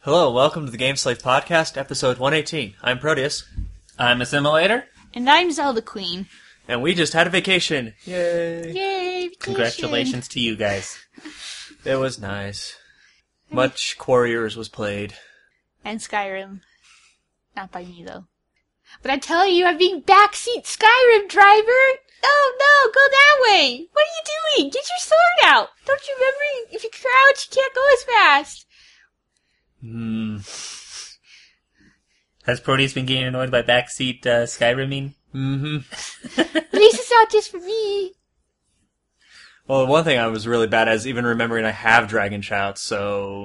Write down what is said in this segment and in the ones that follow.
Hello, welcome to the Game Slave Podcast, episode 118. I'm Proteus. I'm Assimilator. And I'm Zelda Queen. And we just had a vacation. Yay! Yay, vacation. Congratulations to you guys. It was nice. Much Quarriors was played. And Skyrim. Not by me, though. But I tell you, I'm being backseat Skyrim driver! Oh no, go that way! What are you doing? Get your sword out! Don't you remember, if you crouch, you can't go as fast. Has Proteus been getting annoyed by backseat Skyriming? At least it's not just for me. Well, one thing I was really bad at is even remembering I have Dragon Shouts, so...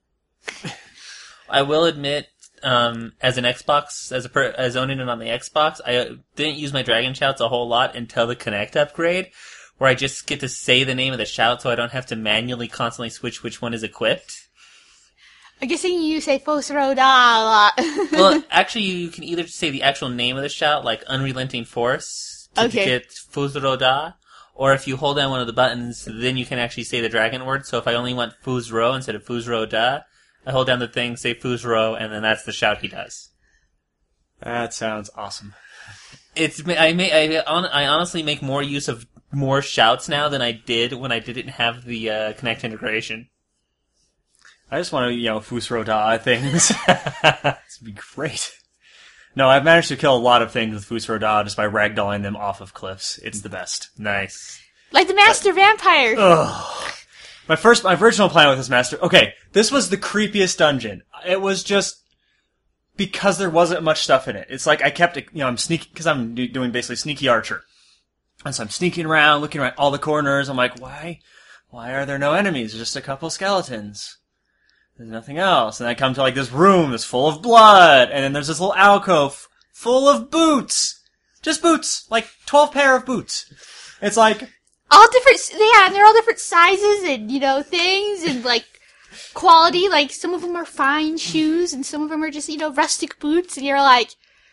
I will admit, as an Xbox, as owning it on the Xbox, I didn't use my Dragon Shouts a whole lot until the Kinect upgrade, where I just get to say the name of the shout so I don't have to manually constantly switch which one is equipped. I'm guessing you say Fosro Da a lot. Well, actually, you can either say the actual name of the shout, like Unrelenting Force, to get Fusro Da, or if you hold down one of the buttons, then you can actually say the dragon word. So if I only want Fusro instead of Fusro Da, I hold down the thing, say Fusro, and then that's the shout he does. That sounds awesome. I honestly make more use of more shouts now than I did when I didn't have the Kinect integration. I just want to, Fusro Da things. This would be great. No, I've managed to kill a lot of things with Fusro Da just by ragdolling them off of cliffs. It's the best. Nice. Like the Master Vampire. Ugh. My original plan with this master... Okay, this was the creepiest dungeon. It was just... because there wasn't much stuff in it. It's like I kept... I'm sneaking... because I'm doing basically sneaky archer. And so I'm sneaking around, looking around all the corners. I'm like, why are there no enemies? There's just a couple skeletons. There's nothing else. And I come to like this room that's full of blood. And then there's this little alcove full of boots. Just boots. Like 12 pair of boots. It's like... all different, yeah, and they're all different sizes and, things and, like, quality. Like, some of them are fine shoes and some of them are just, rustic boots. And you're like,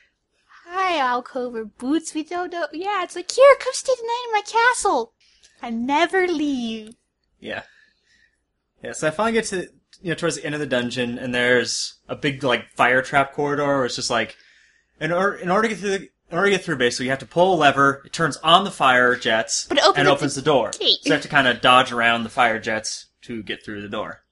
hi, alcove or boots, we don't know. Yeah, it's like, here, come stay the night in my castle. I never leave. Yeah. Yeah, so I finally get to... towards the end of the dungeon, and there's a big, fire trap corridor where it's just like, in order to get through, basically, you have to pull a lever, it turns on the fire jets, but it opens the door. Gate. So you have to kind of dodge around the fire jets to get through the door.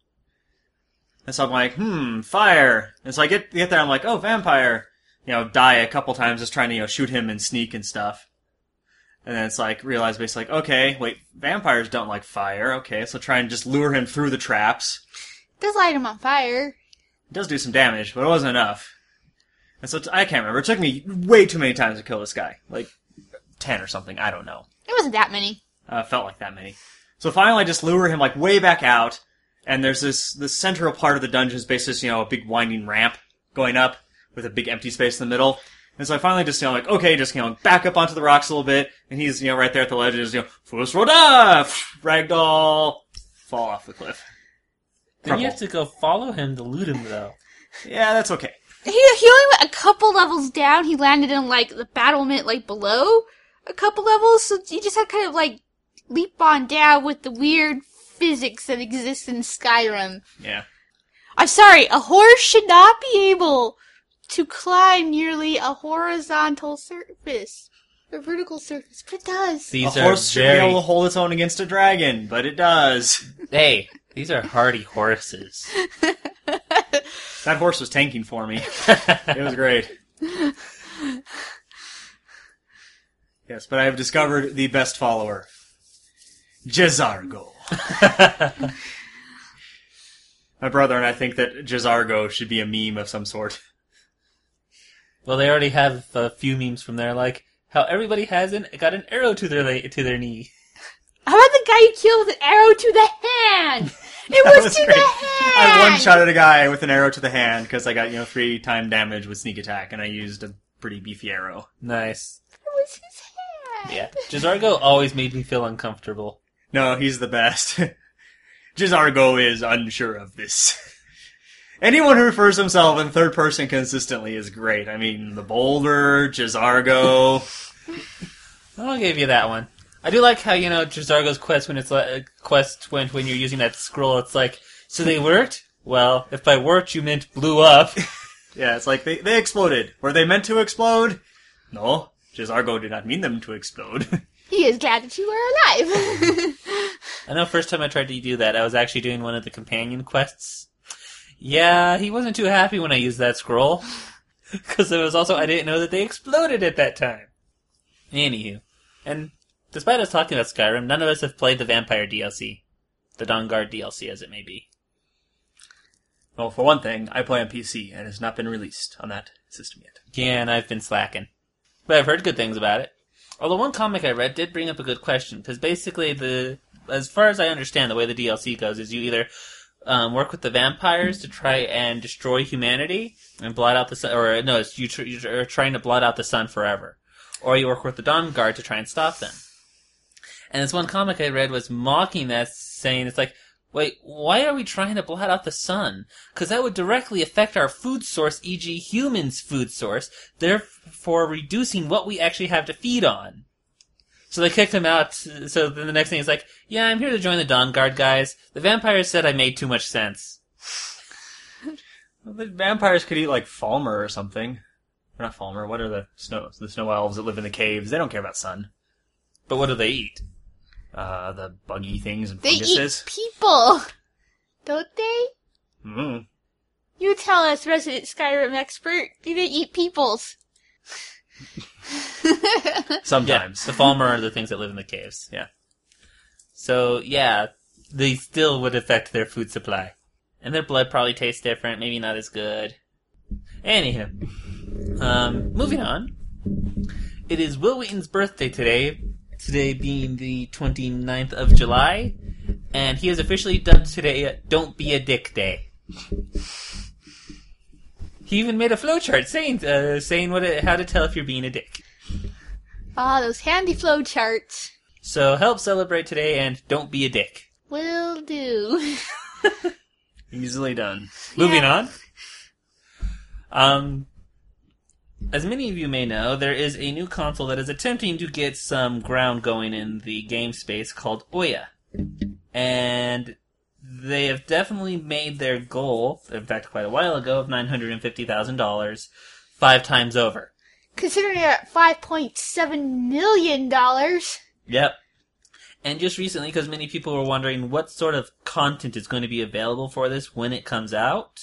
And so I'm like, fire. And so I get there, I'm like, oh, vampire. Die a couple times just trying to, shoot him and sneak and stuff. And then it's like, realize basically, okay, wait, vampires don't like fire, okay, so try and just lure him through the traps. Does light him on fire. It does do some damage, but it wasn't enough. And so I can't remember. It took me way too many times to kill this guy. Like 10 or something. I don't know. It wasn't that many. Felt like that many. So finally I just lure him way back out, and there's this central part of the dungeon is basically, a big winding ramp going up with a big empty space in the middle. And so I finally just, okay, just, back up onto the rocks a little bit, and he's, right there at the ledge, and just, Fusroda! Ragdoll! Fall off the cliff. Then you have to go follow him to loot him, though. Yeah, that's okay. He only went a couple levels down. He landed in, the battlement, below a couple levels. So you just had to kind of, leap on down with the weird physics that exists in Skyrim. Yeah. I'm sorry, a horse should not be able to climb nearly a horizontal surface. A vertical surface, but it does. A horse should be able to hold its own against a dragon, but it does. Hey, these are hardy horses. That horse was tanking for me. It was great. Yes, but I have discovered the best follower. J'zargo. My brother and I think that J'zargo should be a meme of some sort. Well, they already have a few memes from there, like how everybody got an arrow to their knee. How about the guy you killed with an arrow to the hand? It was to great. the hand! I one-shotted a guy with an arrow to the hand because I got, 3-time damage with sneak attack, and I used a pretty beefy arrow. Nice. It was his hand. Yeah. J'zargo always made me feel uncomfortable. No, he's the best. J'zargo is unsure of this. Anyone who refers to himself in third person consistently is great. I mean, the Boulder, J'zargo. I'll give you that one. I do like how, J'zargo's quest when it's when you're using that scroll, it's like, so they worked? Well, if by worked you meant blew up. Yeah, it's like they exploded. Were they meant to explode? No, J'zargo did not mean them to explode. He is glad that you were alive. I know first time I tried to do that, I was actually doing one of the companion quests. Yeah, he wasn't too happy when I used that scroll. Because it was also, I didn't know that they exploded at that time. Anywho. And despite us talking about Skyrim, none of us have played the Vampire DLC. The Dawnguard DLC, as it may be. Well, for one thing, I play on PC, and it has not been released on that system yet. Yeah, and I've been slacking. But I've heard good things about it. Although one comic I read did bring up a good question, because basically, as far as I understand, the way the DLC goes is you either work with the vampires to try and destroy humanity and blot out the sun, or no, you're trying to blot out the sun forever. Or you work with the Dawnguard to try and stop them. And this one comic I read was mocking that, saying it's like, wait, why are we trying to blot out the sun? Because that would directly affect our food source, e.g. humans' food source, therefore reducing what we actually have to feed on. So they kicked him out, so then the next thing is like, yeah, I'm here to join the Dawnguard, guys. The vampires said I made too much sense. Well, the vampires could eat, like, Falmer or something. Or not Falmer, what are the snow elves that live in the caves? They don't care about sun. But what do they eat? The buggy things and They funguses. eat people, don't they? Mm. You tell us, resident Skyrim expert. Do they eat peoples? Sometimes. Yeah, the Falmer are the things that live in the caves. Yeah. So, yeah, they still would affect their food supply. And their blood probably tastes different, maybe not as good. Anywho. Moving on. It is Will Wheaton's birthday today. Today being the 29th of July. And he has officially dubbed today Don't Be a Dick Day. He even made a flowchart saying how to tell if you're being a dick. Ah, those handy flow charts. So help celebrate today and don't be a dick. Will do. Easily done. Moving on. As many of you may know, there is a new console that is attempting to get some ground going in the game space called Ouya. And they have definitely made their goal, in fact quite a while ago, of $950,000 5 times over. Considering they're at $5.7 million. Yep. And just recently, because many people were wondering what sort of content is going to be available for this when it comes out,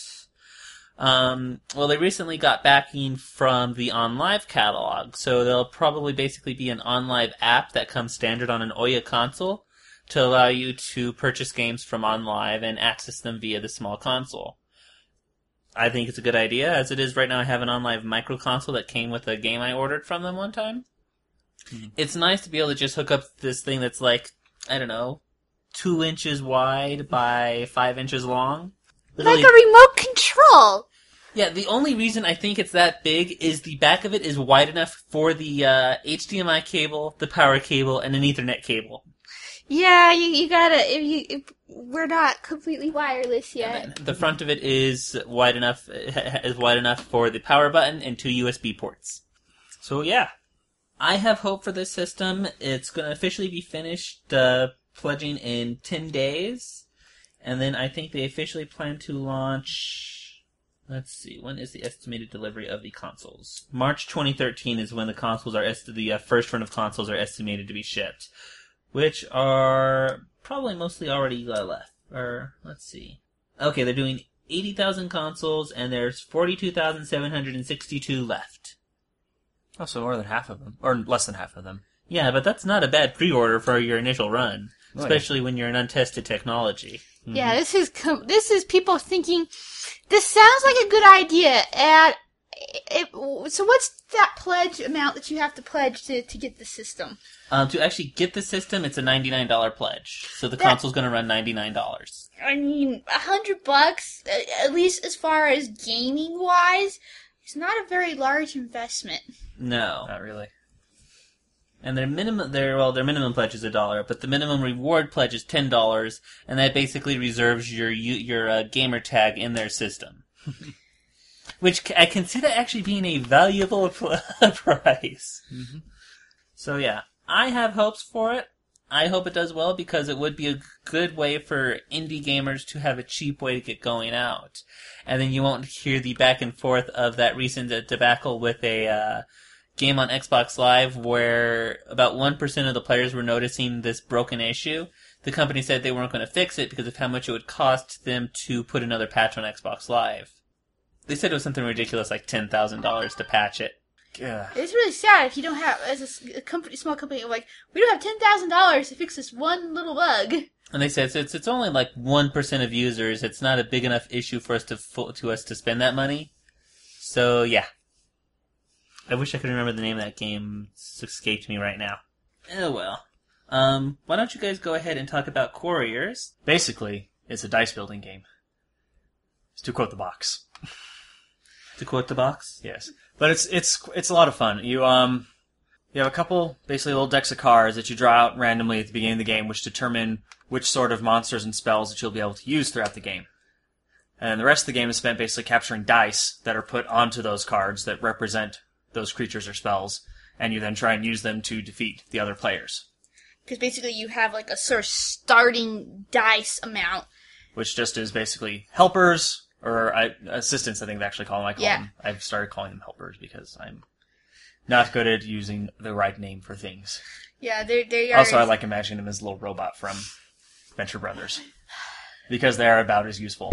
well, they recently got backing from the OnLive catalog, so there'll probably basically be an OnLive app that comes standard on an Ouya console to allow you to purchase games from OnLive and access them via the small console. I think it's a good idea. As it is right now, I have an OnLive micro console that came with a game I ordered from them one time. Mm-hmm. It's nice to be able to just hook up this thing that's like, I don't know, 2 inches wide by 5 inches long. Literally, like a remote control. Yeah, the only reason I think it's that big is the back of it is wide enough for the HDMI cable, the power cable, and an Ethernet cable. Yeah, you gotta. We're not completely wireless yet. The front of it is wide enough for the power button and 2 USB ports. So yeah, I have hope for this system. It's going to officially be finished pledging in 10 days. And then I think they officially plan to launch, let's see, when is the estimated delivery of the consoles? March 2013 is when the consoles are, the first run of consoles are estimated to be shipped. Which are probably mostly already left. Or, let's see. Okay, they're doing 80,000 consoles, and there's 42,762 left. Oh, so more than half of them. Or less than half of them. Yeah, but that's not a bad pre-order for your initial run. Oh, especially when you're an untested technology. Mm-hmm. Yeah, this is people thinking, this sounds like a good idea, and so what's that pledge amount that you have to pledge to get the system? To actually get the system, it's a $99 pledge. So the console's going to run $99. I mean, $100, at least as far as gaming wise, it's not a very large investment. No, not really. And their minimum pledge is $1, but the minimum reward pledge is $10, and that basically reserves your gamer tag in their system. Which I consider actually being a valuable price. Mm-hmm. So yeah, I have hopes for it. I hope it does well because it would be a good way for indie gamers to have a cheap way to get going out. And then you won't hear the back and forth of that recent debacle with a game on Xbox Live where about 1% of the players were noticing this broken issue. The company said they weren't going to fix it because of how much it would cost them to put another patch on Xbox Live. They said it was something ridiculous like $10,000 to patch it. Yeah. It's really sad if you don't have, as a company, small company, like, we don't have $10,000 to fix this one little bug. And they said it's only like 1% of users. It's not a big enough issue for us to spend that money. So yeah, I wish I could remember the name of that game. It's escaped me right now. Oh well. Why don't you guys go ahead and talk about Couriers? Basically, it's a dice building game. To quote the box. To quote the box? Yes. But it's a lot of fun. You have a couple, basically little decks of cards that you draw out randomly at the beginning of the game, which determine which sort of monsters and spells that you'll be able to use throughout the game. And the rest of the game is spent basically capturing dice that are put onto those cards that represent those creatures or spells, and you then try and use them to defeat the other players. Because basically you have like a sort of starting dice amount. Which just is basically helpers, or assistants, I think they actually call them. Them. I've started calling them helpers because I'm not good at using the right name for things. Yeah, they are. Also, I like imagining them as a little robot from Venture Brothers. Because they are about as useful.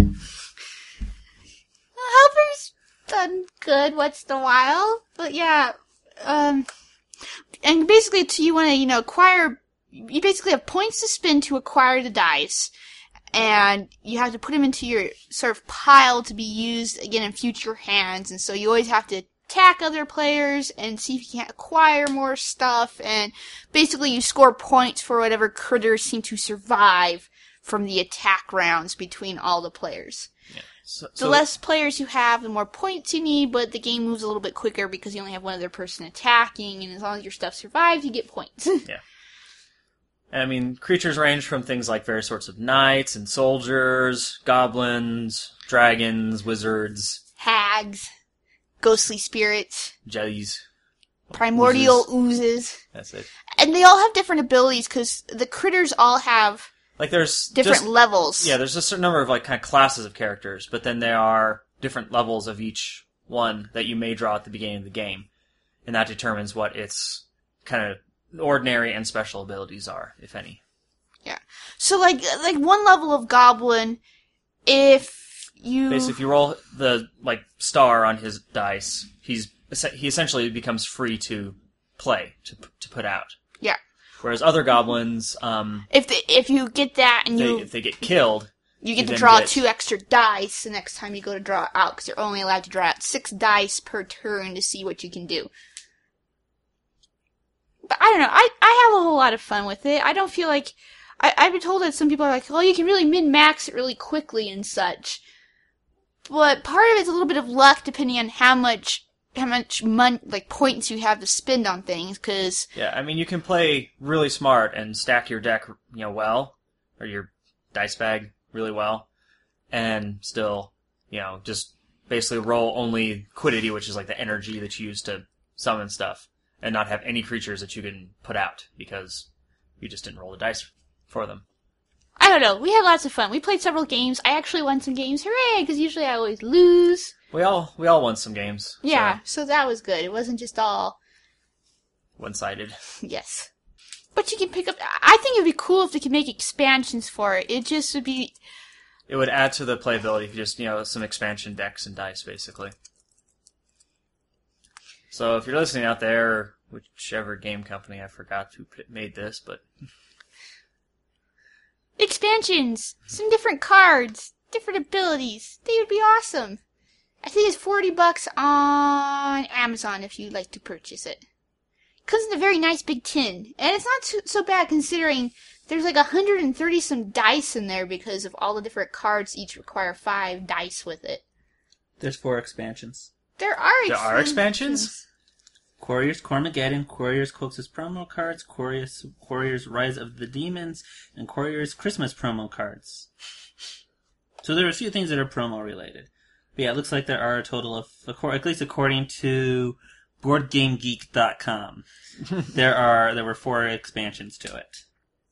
Helper's done good once in a while. But yeah, and basically you want to, acquire, you basically have points to spend to acquire the dice. And you have to put them into your sort of pile to be used again in future hands. And so you always have to attack other players and see if you can't acquire more stuff. And basically you score points for whatever critters seem to survive from the attack rounds between all the players. Yeah. So the less players you have, the more points you need, but the game moves a little bit quicker because you only have one other person attacking. And as long as your stuff survives, you get points. Yeah. I mean, creatures range from things like various sorts of knights and soldiers, goblins, dragons, wizards, Hags, ghostly spirits, jellies, primordial oozes. That's it. And they all have different abilities because the critters all have like there's different levels. Yeah, there's a certain number of like kind of classes of characters, but then there are different levels of each one that you may draw at the beginning of the game, and that determines what its kind of ordinary and special abilities are, if any. Yeah. So like one level of goblin, if you basically if you roll the star on his dice, he essentially becomes free to play to put out. Yeah. Whereas other goblins, if you get that and if they get killed, you get to draw 2 extra dice the next time you go to draw out because you're only allowed to draw out 6 dice per turn to see what you can do. But I don't know. I have a whole lot of fun with it. I don't feel like I've been told that some people are like, "Oh, you can really min-max it really quickly and such." But part of it's a little bit of luck, depending on how much money, points you have to spend on things. Because yeah, I mean, you can play really smart and stack your deck, well, or your dice bag really well, and still, just basically roll only quiddity, which is like the energy that you use to summon stuff. And not have any creatures that you can put out because you just didn't roll the dice for them. I don't know. We had lots of fun. We played several games. I actually won some games. Hooray! Because usually I always lose. We all won some games. Yeah, so that was good. It wasn't just all one-sided. Yes. But you can pick up... I think it would be cool if they could make expansions for it. It just would be... It would add to the playability if you just, some expansion decks and dice, basically. So if you're listening out there, whichever game company, I forgot who made this, but... Expansions! Some different cards, different abilities. They would be awesome. I think it's $40 on Amazon if you'd like to purchase it. Comes in a very nice big tin. And it's not so bad considering there's 130 some dice in there because of all the different cards each require 5 dice with it. There's 4 expansions. There are expansions? Couriers Cormageddon, Couriers Coax's promo cards, Couriers Rise of the Demons, and Couriers Christmas promo cards. So there are a few things that are promo related. But yeah, it looks like there are a total of, at least according to BoardGameGeek.com, there were 4 expansions to it.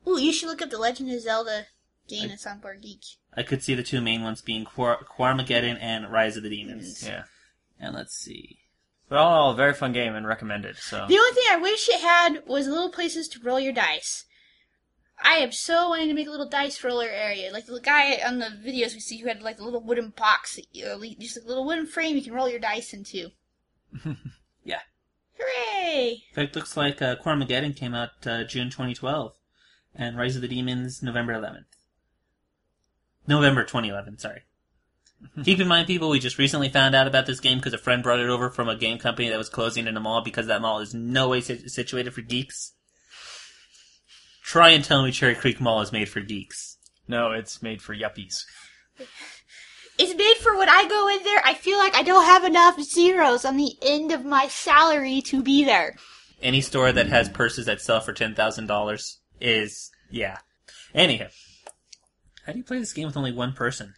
Ooh, you should look up the Legend of Zelda game that's on Board Geek. I could see the two main ones being Quarmageddon and Rise of the Demons. Yeah. And let's see. But all a very fun game and recommended. So The only thing I wish it had was little places to roll your dice. I am so wanting to make a little dice roller area. Like the guy on the videos we see who had like a little wooden box, just a little wooden frame you can roll your dice into. Yeah. Hooray! In fact, it looks like Quarmageddon came out June 2012. And Rise of the Demons, November 11th. November 2011, sorry. Keep in mind, people, we just recently found out about this game because a friend brought it over from a game company that was closing in a mall because that mall is no way situated for geeks. Try and tell me Cherry Creek Mall is made for geeks. no, it's made for yuppies. It's made for when I go in there, I feel like I don't have enough zeros on the end of my salary to be there. Any store that has purses that sell for $10,000 is, yeah. Anyhow, how do you play this game with only one person?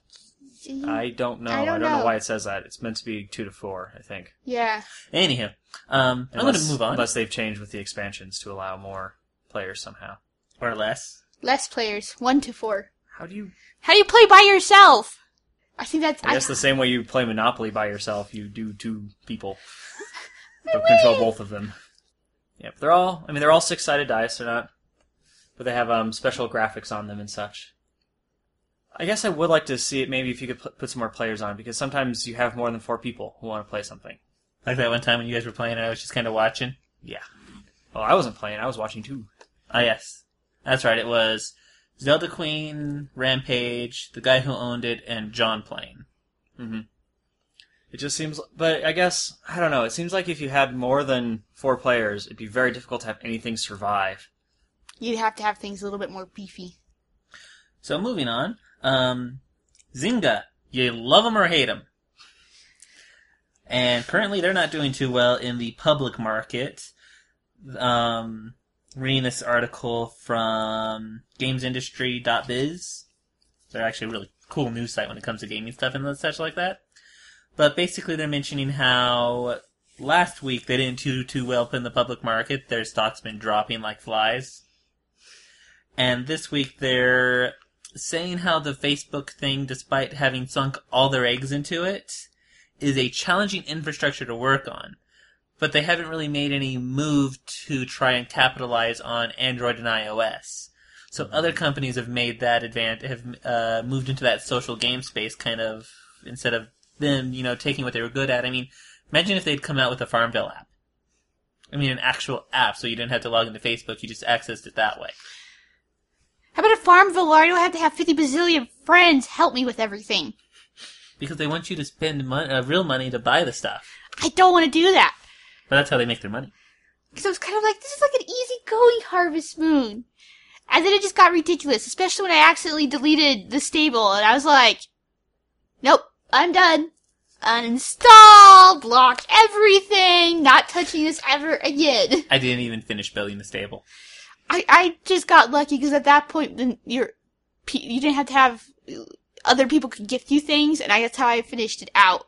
I don't know. I I don't don't know know. why it says that. It's meant to be 2 to 4, I think. Yeah. Anyhow, I'm going to move on. Unless they've changed with the expansions to allow more players somehow. Or less. Less players, 1 to 4. How do you... How do you play by yourself? I think that's... I guess the same way you play Monopoly by yourself, you do 2 people. They'll control both of them. Yep, they're all 6-sided dice, they're not... But they have special graphics on them and such. I guess I would like to see it maybe if you could put some more players on, because sometimes you have more than 4 people who want to play something. Like that one time when you guys were playing and I was just kind of watching. Yeah. Well, I wasn't playing, I was watching too. Ah, yes. That's right, it was Zelda Queen, Rampage, the guy who owned it, and John playing. Mm-hmm. It just seems... But I guess, I don't know, it seems like if you had more than 4 players, it'd be very difficult to have anything survive. You'd have to have things a little bit more beefy. So moving on, Zynga, you love them or hate them. And currently they're not doing too well in the public market. Reading this article from gamesindustry.biz. They're actually a really cool news site when it comes to gaming stuff and such like that. But basically they're mentioning how last week they didn't do too well in the public market. Their stock's been dropping like flies. And this week they're saying how the Facebook thing, despite having sunk all their eggs into it, is a challenging infrastructure to work on. But they haven't really made any move to try and capitalize on Android and iOS. So other companies have made that have moved into that social game space kind of, instead of them, taking what they were good at. I mean, imagine if they'd come out with a Farmville app. I mean, an actual app, so you didn't have to log into Facebook, you just accessed it that way. How about a Farmville where I don't have to have 50 bazillion friends help me with everything? Because they want you to spend real money to buy the stuff. I don't want to do that. But that's how they make their money. Because I was kind of like, this is like an easy-going Harvest Moon. And then it just got ridiculous, especially when I accidentally deleted the stable, and I was like, nope, I'm done. Uninstall, block everything, not touching this ever again. I didn't even finish building the stable. I just got lucky because at that point, then you didn't have to have other people could gift you things, and that's how I finished it out.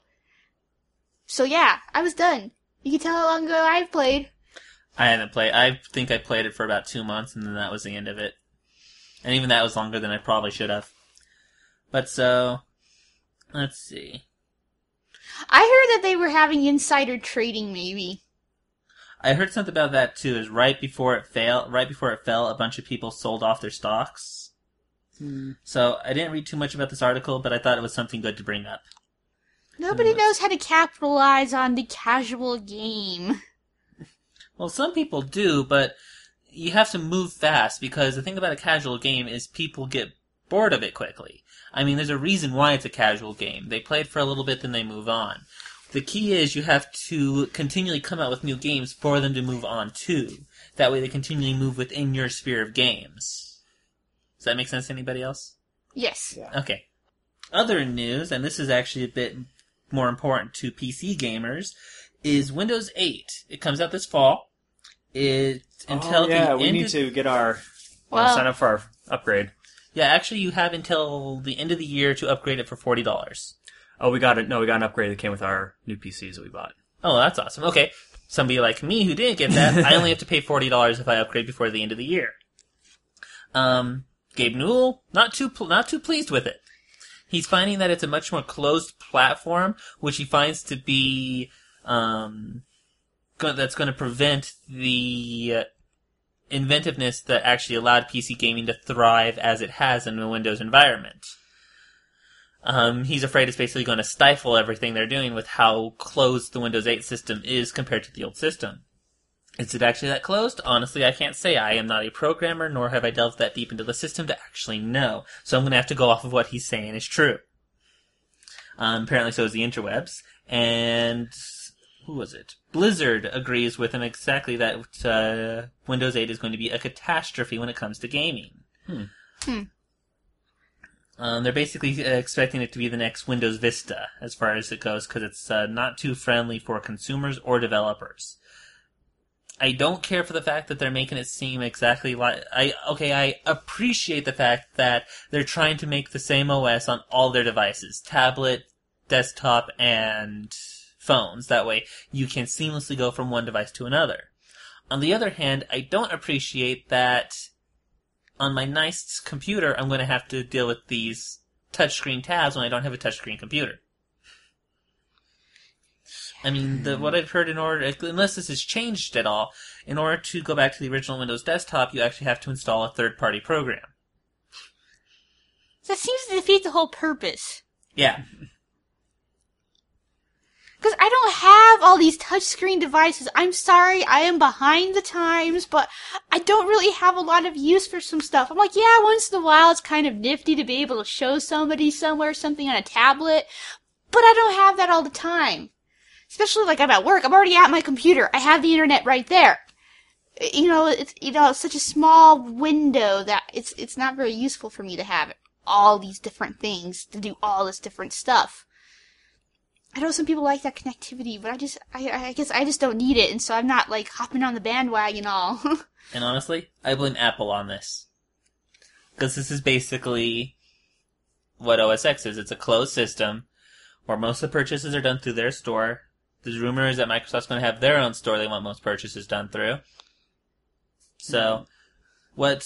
So yeah, I was done. You can tell how long ago I've played. I haven't played. I think I played it for about 2 months, and then that was the end of it. And even that was longer than I probably should have. But so, let's see. I heard that they were having insider trading, maybe. I heard something about that too. Is right before it fell, a bunch of people sold off their stocks. So I didn't read too much about this article, but I thought it was something good to bring up. Nobody knows how to capitalize on the casual game. Well, some people do, but you have to move fast, because the thing about a casual game is people get bored of it quickly. I mean, there's a reason why it's a casual game. They play it for a little bit, then they move on. The key is you have to continually come out with new games for them to move on to. That way they continually move within your sphere of games. Does that make sense to anybody else? Yes. Yeah. Okay. Other news, and this is actually a bit more important to PC gamers, is Windows 8. It comes out this fall. It's until we need to get our sign up for our upgrade. Yeah, actually you have until the end of the year to upgrade it for $40. Oh, we got it. No, we got an upgrade that came with our new PCs that we bought. Oh, that's awesome. Okay. Somebody like me who didn't get that, I only have to pay $40 if I upgrade before the end of the year. Gabe Newell, not too pleased with it. He's finding that it's a much more closed platform, which he finds to be that's going to prevent the inventiveness that actually allowed PC gaming to thrive as it has in a Windows environment. He's afraid it's basically going to stifle everything they're doing with how closed the Windows 8 system is compared to the old system. Is it actually that closed? Honestly, I can't say. I am not a programmer, nor have I delved that deep into the system to actually know. So I'm going to have to go off of what he's saying is true. Apparently so is the interwebs. And who was it? Blizzard agrees with him exactly that Windows 8 is going to be a catastrophe when it comes to gaming. They're basically expecting it to be the next Windows Vista as far as it goes, because it's not too friendly for consumers or developers. I don't care for the fact that they're making it seem exactly like... I appreciate the fact that they're trying to make the same OS on all their devices. Tablet, desktop, and phones. That way you can seamlessly go from one device to another. On the other hand, I don't appreciate that on my nice computer I'm going to have to deal with these touchscreen tabs when I don't have a touchscreen computer. I mean, what I've heard unless this has changed at all, in order to go back to the original Windows desktop, you actually have to install a third-party program. That seems to defeat the whole purpose. Yeah. Because I don't have all these touchscreen devices. I'm sorry, I am behind the times, but I don't really have a lot of use for some stuff. I'm like, yeah, once in a while it's kind of nifty to be able to show somebody somewhere something on a tablet, but I don't have that all the time. Especially like I'm at work, I'm already at my computer. I have the internet right there. It's such a small window that it's not very useful for me to have all these different things to do all this different stuff. I know some people like that connectivity, but I guess I just don't need it, and so I'm not like hopping on the bandwagon all. And honestly, I blame Apple on this. Because this is basically what OS X is. It's a closed system where most of the purchases are done through their store. There's rumors that Microsoft's going to have their own store they want most purchases done through. So, what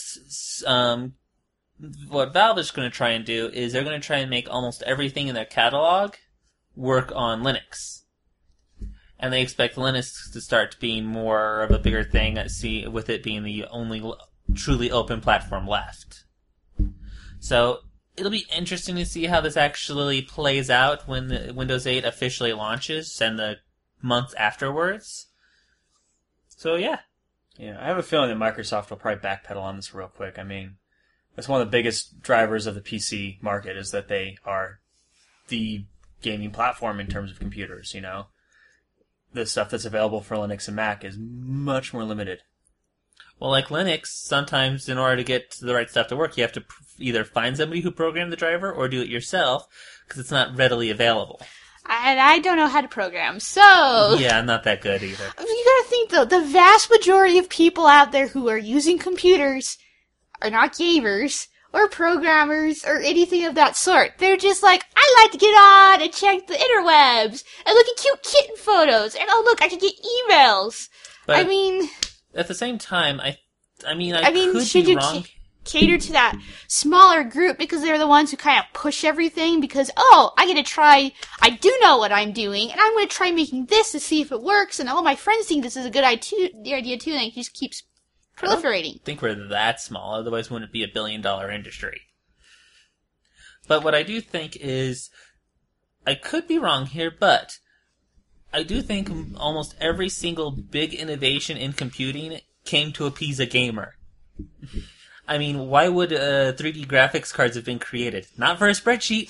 Valve is going to try and do is they're going to try and make almost everything in their catalog work on Linux. And they expect Linux to start being more of a bigger thing, with it being the only truly open platform left. So, it'll be interesting to see how this actually plays out when the Windows 8 officially launches and the months afterwards. So, yeah. Yeah, I have a feeling that Microsoft will probably backpedal on this real quick. I mean, that's one of the biggest drivers of the PC market is that they are the gaming platform in terms of computers, The stuff that's available for Linux and Mac is much more limited. Well, like Linux, sometimes in order to get the right stuff to work, you have to either find somebody who programmed the driver or do it yourself, because it's not readily available. And I don't know how to program, so... Yeah, I'm not that good either. You gotta think, though, the vast majority of people out there who are using computers are not gamers, or programmers, or anything of that sort. They're just like, I like to get on and check the interwebs, and look at cute kitten photos, and oh look, I can get emails. But I mean... At the same time, I could should be wrong. Cater to that smaller group because they're the ones who kind of push everything because, I do know what I'm doing, and I'm going to try making this to see if it works, and all my friends think this is a good idea too, and it just keeps proliferating. I think we're that small, otherwise wouldn't it be $1 billion industry? But what I do think is, I could be wrong here, but I do think almost every single big innovation in computing came to appease a gamer. I mean, why would 3D graphics cards have been created? Not for a spreadsheet.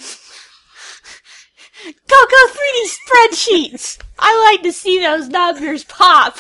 Go 3D spreadsheets! I like to see those numbers pop.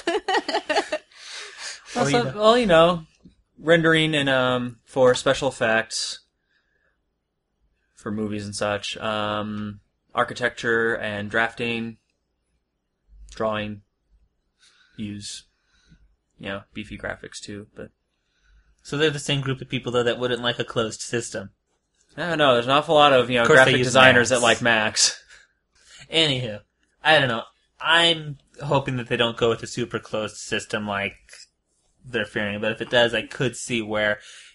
Rendering and for special effects, for movies and such, architecture and drafting, drawing, use, beefy graphics too, but... So they're the same group of people, though, that wouldn't like a closed system. No, there's an awful lot of, graphic designers that like Macs. Anywho, I don't know. I'm hoping that they don't go with a super closed system like they're fearing, but if it does, I could see where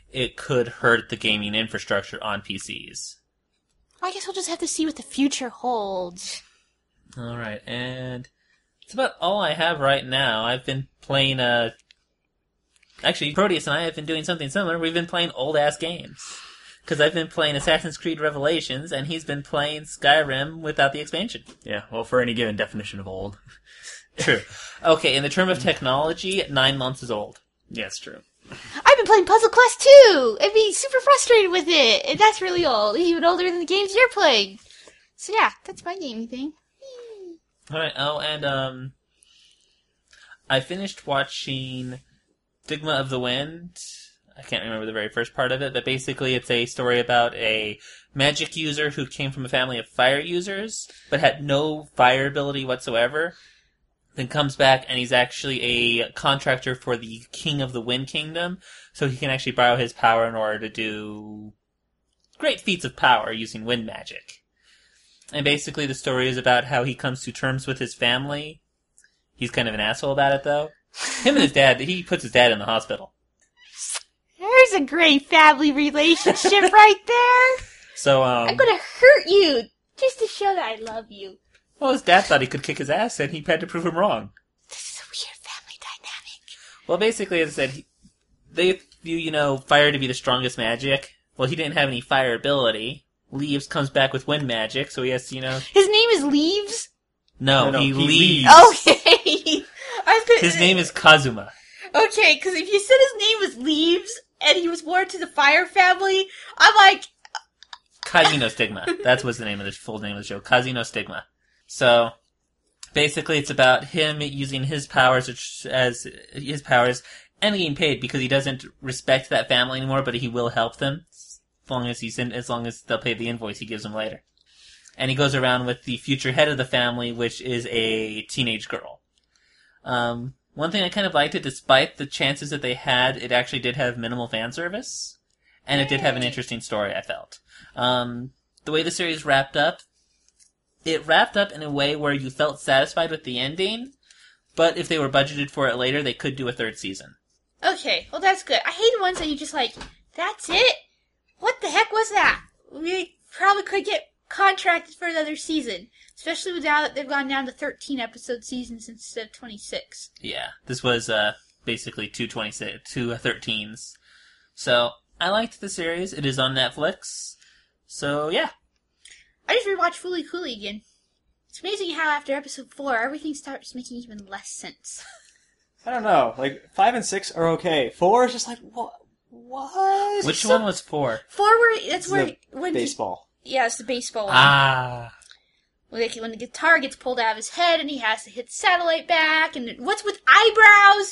it could hurt the gaming infrastructure on PCs. I guess we'll just have to see what the future holds. All right, and that's about all I have right now. I've been playing, actually, Proteus and I have been doing something similar. We've been playing old-ass games. Because I've been playing Assassin's Creed Revelations, and he's been playing Skyrim without the expansion. Yeah, well, for any given definition of old. True. Okay, in the term of technology, 9 months is old. Yeah, it's true. I've been playing Puzzle Quest 2 and being super frustrated with it, and that's really old, even older than the games you're playing. So yeah, that's my gaming thing. Alright, and I finished watching Stigma of the Wind. I can't remember the very first part of it, but basically it's a story about a magic user who came from a family of fire users, but had no fire ability whatsoever. Then comes back and he's actually a contractor for the King of the Wind Kingdom, so he can actually borrow his power in order to do great feats of power using wind magic. And basically the story is about how he comes to terms with his family. He's kind of an asshole about it, though. Him and his dad, he puts his dad in the hospital. There's a great family relationship right there. So, I'm gonna hurt you just to show that I love you. well, his dad thought he could kick his ass, and he had to prove him wrong. This is a weird family dynamic. Well, basically, as I said, they view, fire to be the strongest magic. Well, he didn't have any fire ability. Leaves comes back with wind magic, so he has to, His name is Leaves? No, No, he he leaves. Okay. His name is Kazuma. Okay, because if you said his name was Leaves and he was born to the fire family, I'm like... Kazino Stigma. That's what's the name of the full name of the show. Kazino Stigma. So, basically, it's about him using his powers and getting paid because he doesn't respect that family anymore, but he will help them as long as they'll pay the invoice he gives them later. And he goes around with the future head of the family, which is a teenage girl. One thing I kind of liked it, despite the chances that they had, it actually did have minimal fan service, and it did have an interesting story, I felt. The way the series wrapped up, it wrapped up in a way where you felt satisfied with the ending, but if they were budgeted for it later, they could do a third season. Okay, well that's good. I hate ones that you just like, that's it? What the heck was that? We probably could get contracted for another season. Especially now that they've gone down to 13-episode seasons instead of 26. Yeah, this was basically two 13s. So, I liked the series. It is on Netflix. So, yeah. I just rewatched Fooly Cooly again. It's amazing how after episode 4, everything starts making even less sense. I don't know. 5 and 6 are okay. 4 is just like, what? What? Which one was 4? 4, that's where... when baseball. Yeah, it's the baseball one. Ah. When the guitar gets pulled out of his head and he has to hit the satellite back, and what's with eyebrows?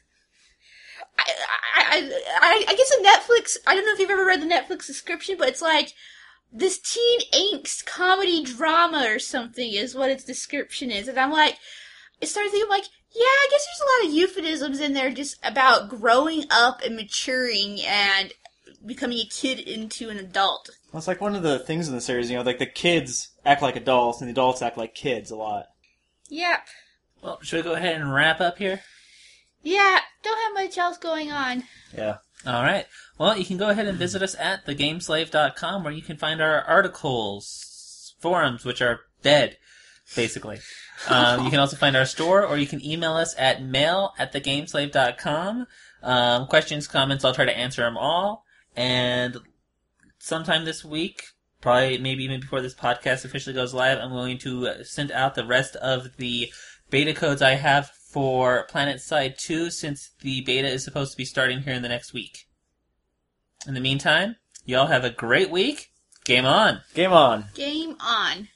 I guess in Netflix, I don't know if you've ever read the Netflix description, but it's like this teen angst comedy drama or something is what its description is. And I'm like, I started thinking, like, yeah, I guess there's a lot of euphemisms in there just about growing up and maturing and becoming a kid into an adult. Well, it's like one of the things in the series, the kids act like adults and the adults act like kids a lot. Yep. Well, should we go ahead and wrap up here? Yeah, don't have much else going on. Yeah. Alright. Well, you can go ahead and visit us at thegameslave.com where you can find our articles, forums, which are dead, basically. You can also find our store, or you can email us at mail@thegameslave.com. Questions, comments, I'll try to answer them all. And sometime this week, probably maybe even before this podcast officially goes live, I'm going to send out the rest of the beta codes I have for PlanetSide 2, since the beta is supposed to be starting here in the next week. In the meantime, y'all have a great week. Game on! Game on! Game on.